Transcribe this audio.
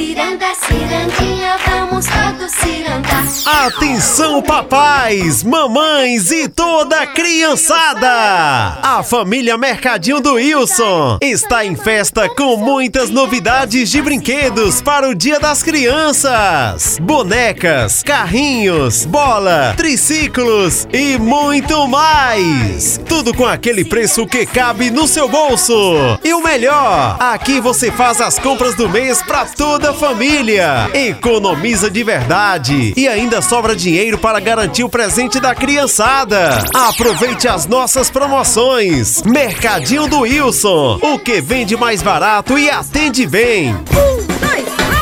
Ciranda, cirandinha, vamos todos cirandar. Atenção, papais, mamães e toda a criançada! A família Mercadinho do Wilson está em festa com muitas novidades de brinquedos para o Dia das Crianças. Bonecas, carrinhos, bola, triciclos e muito mais. Tudo com aquele preço que cabe no seu bolso. E o melhor, aqui você faz as compras do mês para toda a família. Economiza de verdade e ainda sobra dinheiro para garantir o presente da criançada. Aproveite as nossas promoções. Mercadinho do Wilson, o que vende mais barato e atende bem. 1, 2,